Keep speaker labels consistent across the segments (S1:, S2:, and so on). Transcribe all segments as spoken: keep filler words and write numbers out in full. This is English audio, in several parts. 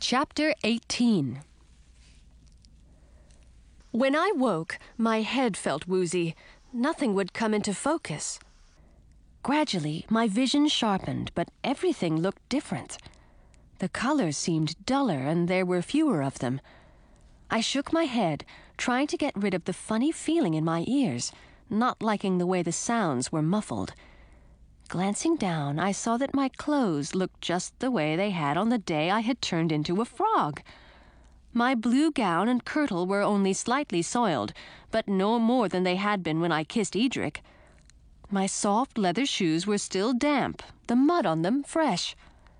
S1: Chapter eighteen. When I woke, my head felt woozy. Nothing would come into focus. Gradually, my vision sharpened, but everything looked different. The colors seemed duller, and there were fewer of them. I shook my head, trying to get rid of the funny feeling in my ears, not liking the way the sounds were muffled. Glancing down, I saw that my clothes looked just the way they had on the day I had turned into a frog. My blue gown and kirtle were only slightly soiled, but no more than they had been when I kissed Edric. My soft leather shoes were still damp, the mud on them fresh.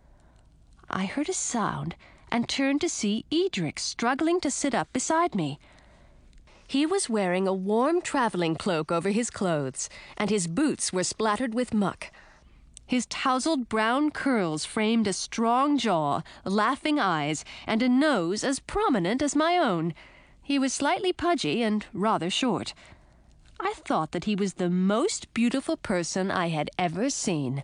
S1: I heard a sound and turned to see Edric struggling to sit up beside me. He was wearing a warm traveling cloak over his clothes, and his boots were splattered with muck. His tousled brown curls framed a strong jaw, laughing eyes, and a nose as prominent as my own. He was slightly pudgy and rather short. I thought that he was the most beautiful person I had ever seen.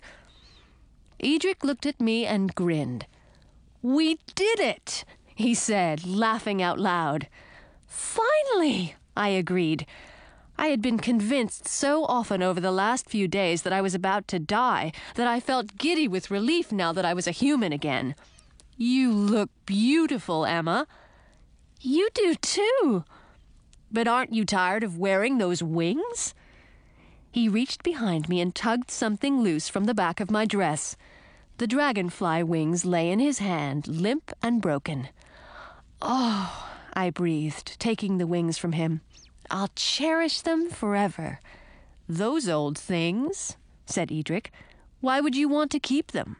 S1: Edric looked at me and grinned. "We did it!" he said, laughing out loud. "Finally!" I agreed. I had been convinced so often over the last few days that I was about to die that I felt giddy with relief now that I was a human again. "You look beautiful, Emma." "You do too." "But aren't you tired of wearing those wings?" He reached behind me and tugged something loose from the back of my dress. The dragonfly wings lay in his hand, limp and broken. "Oh," I breathed, taking the wings from him. "I'll cherish them forever." "Those old things," said Edric. "Why would you want to keep them?"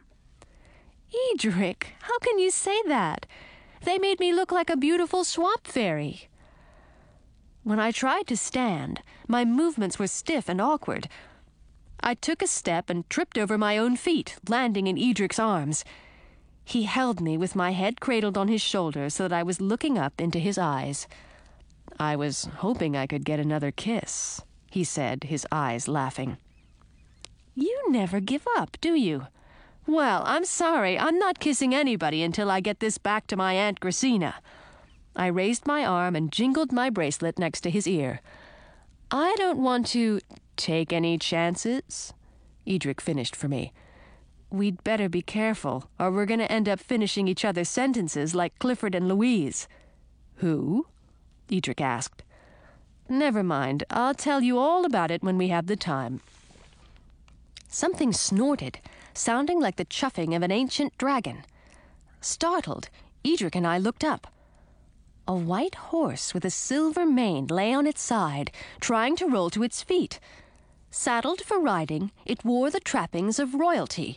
S1: "Edric, how can you say that? They made me look like a beautiful swamp fairy." When I tried to stand, my movements were stiff and awkward. I took a step and tripped over my own feet, landing in Edric's arms. He held me with my head cradled on his shoulder so that I was looking up into his eyes. "I was hoping I could get another kiss," he said, his eyes laughing. "You never give up, do you?" "Well, I'm sorry. I'm not kissing anybody until I get this back to my Aunt Gracina." I raised my arm and jingled my bracelet next to his ear. "I don't want to take any chances," Edric finished for me. "We'd better be careful, or we're going to end up finishing each other's sentences like Clifford and Louise." "Who?" Edric asked. "Never mind. I'll tell you all about it when we have the time." Something snorted, sounding like the chuffing of an ancient dragon. Startled, Edric and I looked up. A white horse with a silver mane lay on its side, trying to roll to its feet. Saddled for riding, it wore the trappings of royalty.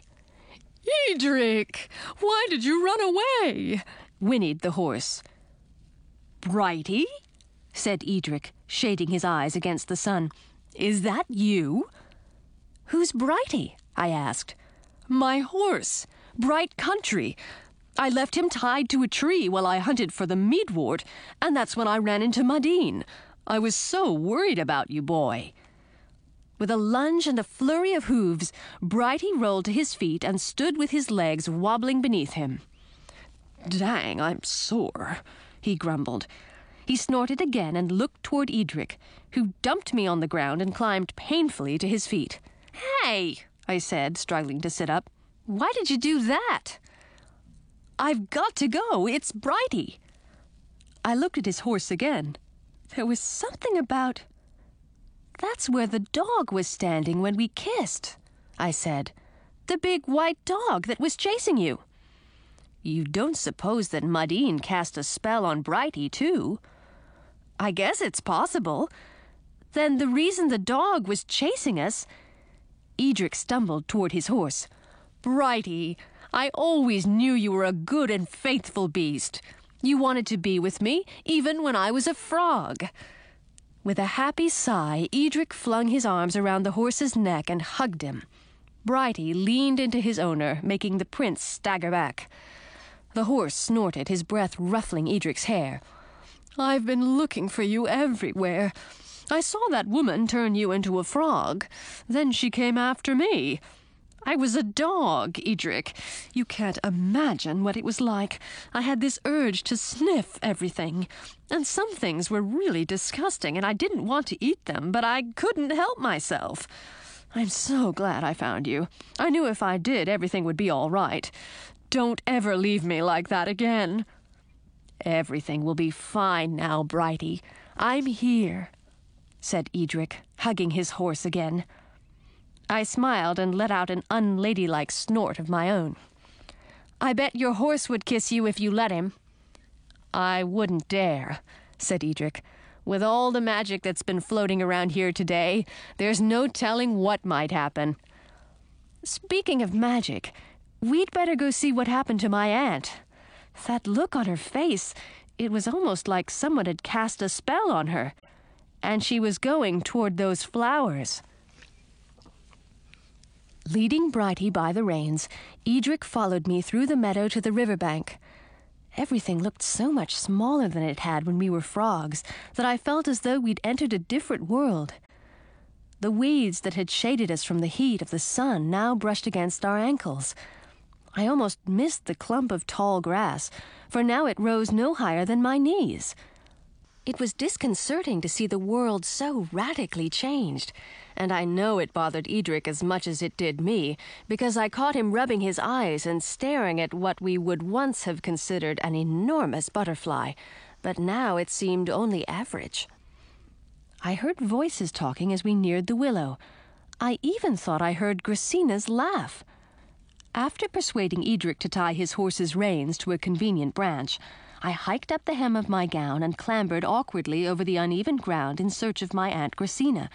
S1: "Edric, why did you run away?" whinnied the horse. "Brighty?" said Edric, shading his eyes against the sun. "Is that you?" "Who's Brighty?" I asked. "My horse, Bright Country. I left him tied to a tree while I hunted for the meadwort, and that's when I ran into Madine. I was so worried about you, boy." With a lunge and a flurry of hooves, Brighty rolled to his feet and stood with his legs wobbling beneath him. "Dang, I'm sore," he grumbled. He snorted again and looked toward Edric, who dumped me on the ground and climbed painfully to his feet. "Hey," I said, struggling to sit up. "Why did you do that?" "I've got to go. It's Brighty." I looked at his horse again. There was something about... "That's where the dog was standing when we kissed," I said. "The big white dog that was chasing you." "You don't suppose that Madine cast a spell on Brighty, too?" "I guess it's possible. Then the reason the dog was chasing us..." Edric stumbled toward his horse. "Brighty, I always knew you were a good and faithful beast. You wanted to be with me, even when I was a frog." With a happy sigh, Edric flung his arms around the horse's neck and hugged him. Brighty leaned into his owner, making the prince stagger back. The horse snorted, his breath ruffling Edric's hair. "I've been looking for you everywhere. I saw that woman turn you into a frog. Then she came after me. I was a dog, Edric. You can't imagine what it was like. I had this urge to sniff everything. And some things were really disgusting, and I didn't want to eat them, but I couldn't help myself. I'm so glad I found you. I knew if I did, everything would be all right. Don't ever leave me like that again. Everything will be fine now, Brighty. I'm here, said Edric, hugging his horse again. I smiled and let out an unladylike snort of my own. I bet your horse would kiss you if you let him. I wouldn't dare, said Edric. With all the magic that's been floating around here today, there's no telling what might happen. Speaking of magic, we'd better go see what happened to my aunt. That look on her face, it was almost like someone had cast a spell on her. And she was going toward those flowers. Leading Brighty by the reins, Edric followed me through the meadow to the riverbank. Everything looked so much smaller than it had when we were frogs that I felt as though we'd entered a different world. The weeds that had shaded us from the heat of the sun now brushed against our ankles. I almost missed the clump of tall grass, for now it rose no higher than my knees. It was disconcerting to see the world so radically changed, and I know it bothered Edric as much as it did me, because I caught him rubbing his eyes and staring at what we would once have considered an enormous butterfly, but now it seemed only average. I heard voices talking as we neared the willow. I even thought I heard Gracina's laugh. After persuading Edric to tie his horse's reins to a convenient branch, I hiked up the hem of my gown and clambered awkwardly over the uneven ground in search of my Aunt Gracina.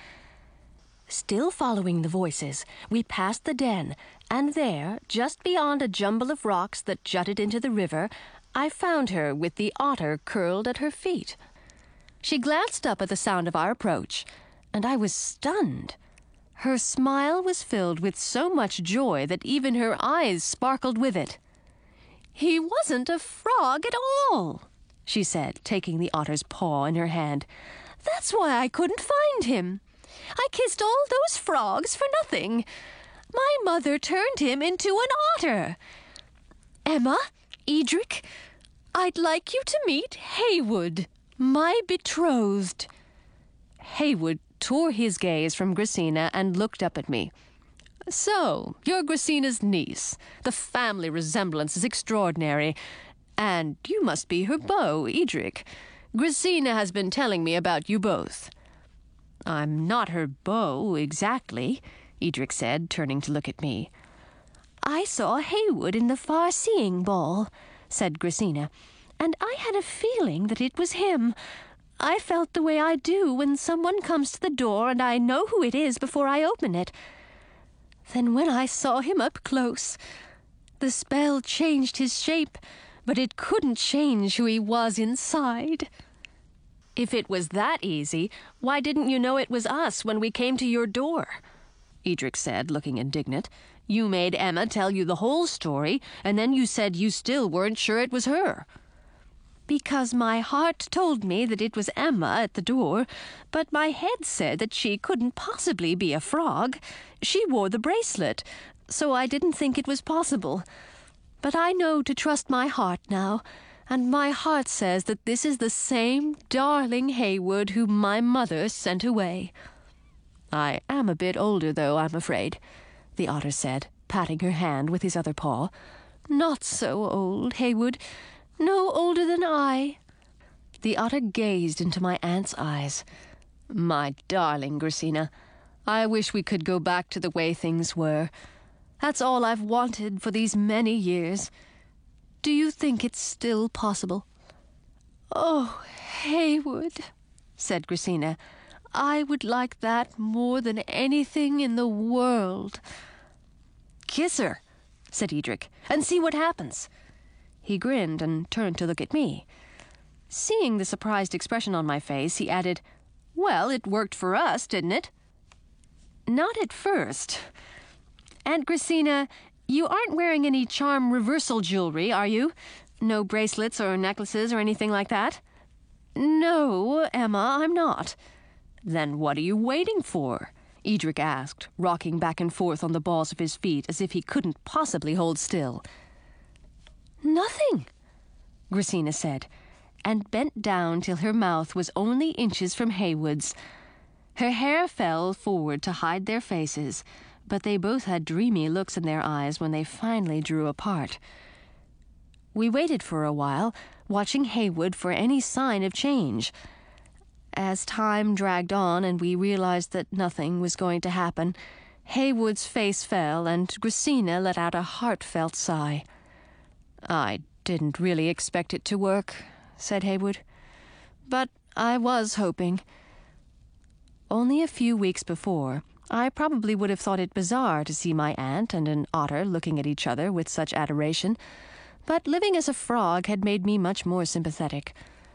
S1: Still following the voices, we passed the den, and there, just beyond a jumble of rocks that jutted into the river, I found her with the otter curled at her feet. She glanced up at the sound of our approach, and I was stunned. Her smile was filled with so much joy that even her eyes sparkled with it. "He wasn't a frog at all," she said, taking the otter's paw in her hand. "That's why I couldn't find him. I kissed all those frogs for nothing. My mother turned him into an otter. Emma, Edric, I'd like you to meet Haywood, my betrothed." Haywood tore his gaze from Gracina and looked up at me. "So, you're Gracina's niece. The family resemblance is extraordinary. And you must be her beau, Edric. Gracina has been telling me about you both." "I'm not her beau, exactly," Edric said, turning to look at me. "I saw Haywood in the far-seeing ball," said Gracina, "and I had a feeling that it was him. I felt the way I do when someone comes to the door and I know who it is before I open it. Then when I saw him up close, the spell changed his shape, but it couldn't change who he was inside." "If it was that easy, why didn't you know it was us when we came to your door?" Edric said, looking indignant. "You made Emma tell you the whole story, and then you said you still weren't sure it was her." "Because my heart told me that it was Emma at the door, but my head said that she couldn't possibly be a frog. She wore the bracelet, so I didn't think it was possible. But I know to trust my heart now, and my heart says that this is the same darling Haywood whom my mother sent away." "I am a bit older, though, I'm afraid," the otter said, patting her hand with his other paw. "Not so old, Haywood. No older than I." The otter gazed into my aunt's eyes. "My darling Gracina, I wish we could go back to the way things were. That's all I've wanted for these many years. Do you think it's still possible?" "Oh, Haywood," said Gracina, "I would like that more than anything in the world." "Kiss her," said Edric, "and see what happens." He grinned and turned to look at me. Seeing the surprised expression on my face, he added, "Well, it worked for us, didn't it?" "Not at first. Aunt Gracina, you aren't wearing any charm reversal jewelry, are you? No bracelets or necklaces or anything like that?" "No, Emma, I'm not." "Then what are you waiting for?" Edric asked, rocking back and forth on the balls of his feet as if he couldn't possibly hold still. Nothing, Gracina said, and bent down till her mouth was only inches from Haywood's. Her hair fell forward to hide their faces, but they both had dreamy looks in their eyes when they finally drew apart. We waited for a while, watching Haywood for any sign of change. As time dragged on and we realized that nothing was going to happen, Haywood's face fell and Gracina let out a heartfelt sigh. "I didn't really expect it to work," said Haywood, "but I was hoping." Only a few weeks before, I probably would have thought it bizarre to see my aunt and an otter looking at each other with such adoration, but living as a frog had made me much more sympathetic.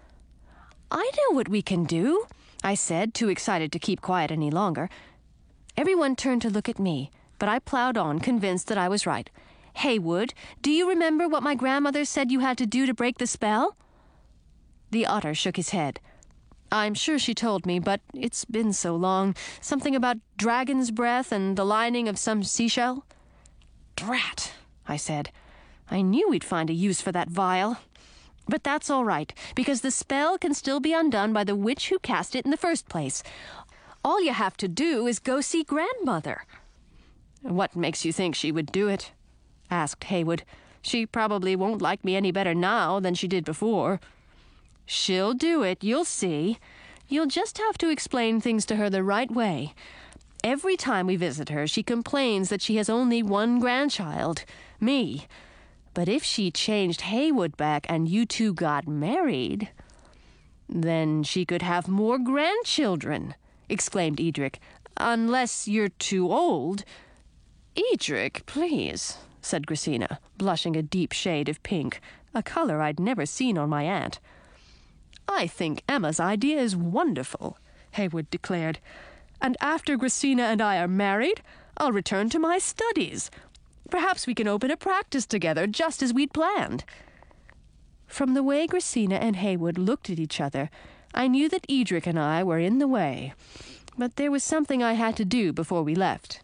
S1: "I know what we can do," I said, too excited to keep quiet any longer. Everyone turned to look at me, but I plowed on, convinced that I was right. "Haywood, do you remember what my grandmother said you had to do to break the spell?" The otter shook his head. "I'm sure she told me, but it's been so long. Something about dragon's breath and the lining of some seashell." "Drat," I said. "I knew we'd find a use for that vial. But that's all right, because the spell can still be undone by the witch who cast it in the first place. All you have to do is go see grandmother." "What makes you think she would do it?" asked Haywood. "She probably won't like me any better now than she did before." "She'll do it, you'll see. You'll just have to explain things to her the right way. Every time we visit her, she complains that she has only one grandchild, me. But if she changed Haywood back and you two got married, then she could have more grandchildren," exclaimed Edric. "Unless you're too old." "Edric, please," said Gracina, blushing a deep shade of pink, a color I'd never seen on my aunt. "I think Emma's idea is wonderful," Haywood declared. "And after Gracina and I are married, I'll return to my studies. Perhaps we can open a practice together, just as we'd planned." From the way Gracina and Haywood looked at each other, I knew that Edric and I were in the way. But there was something I had to do before we left.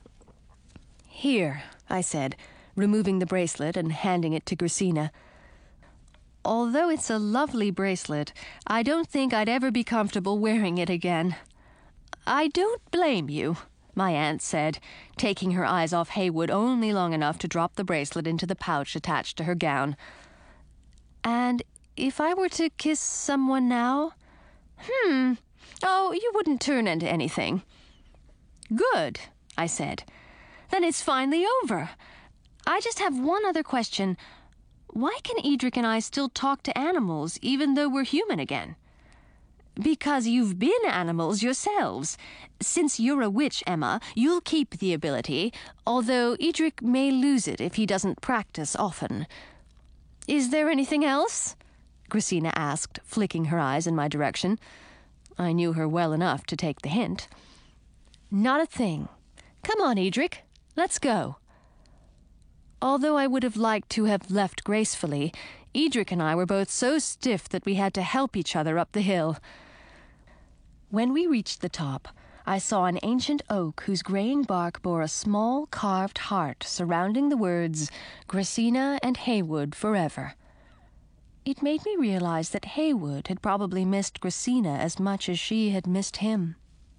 S1: "Here," I said, removing the bracelet and handing it to Gracina. "Although it's a lovely bracelet, I don't think I'd ever be comfortable wearing it again." "I don't blame you," my aunt said, taking her eyes off Haywood only long enough to drop the bracelet into the pouch attached to her gown. "And if I were to kiss someone now?" Hmm. Oh, you wouldn't turn into anything." "Good," I said. "Then it's finally over. I just have one other question. Why can Edric and I still talk to animals, even though we're human again?" "Because you've been animals yourselves. Since you're a witch, Emma, you'll keep the ability, although Edric may lose it if he doesn't practice often." "Is there anything else?" Gracina asked, flicking her eyes in my direction. I knew her well enough to take the hint. "Not a thing. Come on, Edric. Let's go." Although I would have liked to have left gracefully, Edric and I were both so stiff that we had to help each other up the hill. When we reached the top, I saw an ancient oak whose graying bark bore a small carved heart surrounding the words, "Gracina and Haywood forever." It made me realize that Haywood had probably missed Gracina as much as she had missed him.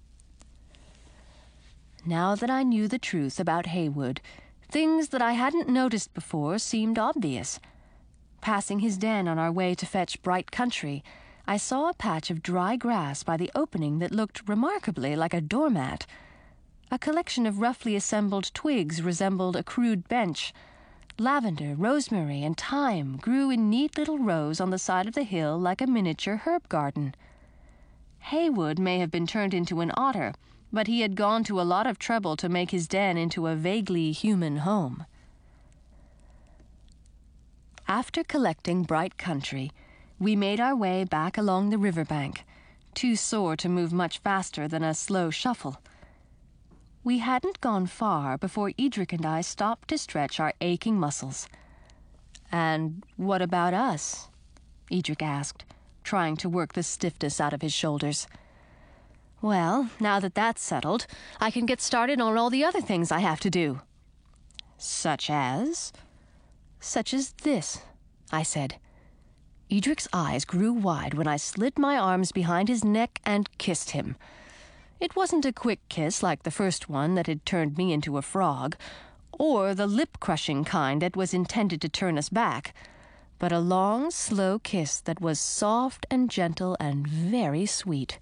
S1: Now that I knew the truth about Haywood, things that I hadn't noticed before seemed obvious. Passing his den on our way to fetch Bright Country, I saw a patch of dry grass by the opening that looked remarkably like a doormat. A collection of roughly assembled twigs resembled a crude bench. Lavender, rosemary, and thyme grew in neat little rows on the side of the hill like a miniature herb garden. Haywood may have been turned into an otter, but he had gone to a lot of trouble to make his den into a vaguely human home. After collecting Bright Country, we made our way back along the riverbank, too sore to move much faster than a slow shuffle. We hadn't gone far before Edric and I stopped to stretch our aching muscles. "And what about us?" Edric asked, trying to work the stiffness out of his shoulders. Well, now that that's settled, I can get started on all the other things I have to do. Such as? Such as this, I said. Edric's eyes grew wide when I slid my arms behind his neck and kissed him. It wasn't a quick kiss like the first one that had turned me into a frog, or the lip-crushing kind that was intended to turn us back, but a long, slow kiss that was soft and gentle and very sweet.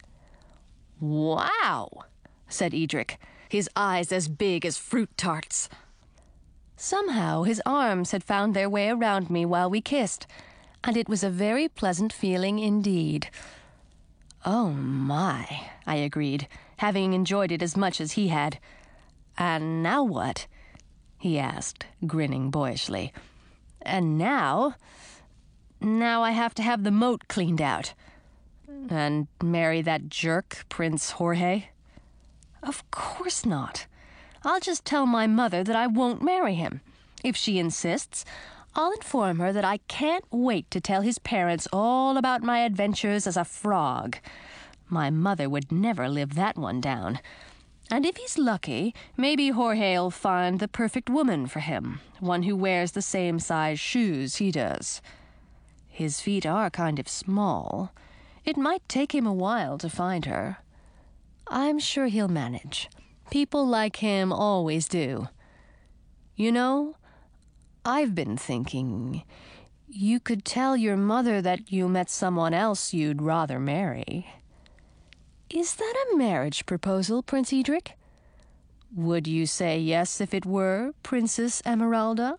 S1: "Wow," said Edric, his eyes as big as fruit tarts. Somehow his arms had found their way around me while we kissed, and it was a very pleasant feeling indeed. "Oh, my," I agreed, having enjoyed it as much as he had. "And now what?" he asked, grinning boyishly. "And now? Now I have to have the moat cleaned out. And marry that jerk, Prince Jorge?" "Of course not. I'll just tell my mother that I won't marry him. If she insists, I'll inform her that I can't wait to tell his parents all about my adventures as a frog. My mother would never live that one down. And if he's lucky, maybe Jorge'll find the perfect woman for him, one who wears the same size shoes he does. His feet are kind of small. It might take him a while to find her. I'm sure he'll manage. People like him always do. You know, I've been thinking, you could tell your mother that you met someone else you'd rather marry." "Is that a marriage proposal, Prince Edric?" "Would you say yes if it were, Princess Emeralda?"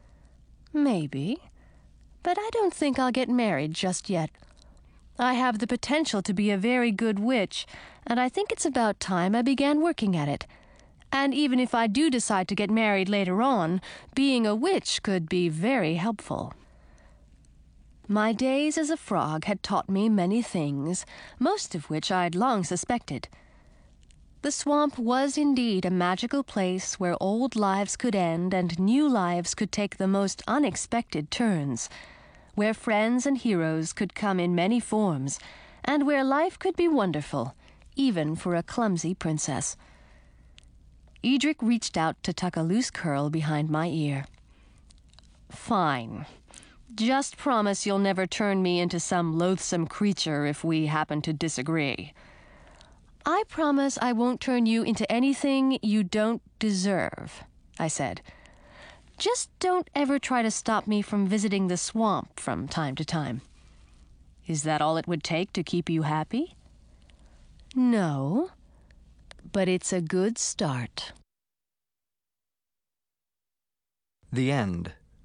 S1: "Maybe, but I don't think I'll get married just yet. I have the potential to be a very good witch, and I think it's about time I began working at it. And even if I do decide to get married later on, being a witch could be very helpful." My days as a frog had taught me many things, most of which I'd long suspected. The swamp was indeed a magical place where old lives could end and new lives could take the most unexpected turns, where friends and heroes could come in many forms, and where life could be wonderful, even for a clumsy princess. Edric reached out to tuck a loose curl behind my ear. "Fine. Just promise you'll never turn me into some loathsome creature if we happen to disagree." "I promise I won't turn you into anything you don't deserve," I said. "Just don't ever try to stop me from visiting the swamp from time to time." "Is that all it would take to keep you happy?" "No, but it's a good start."
S2: The end.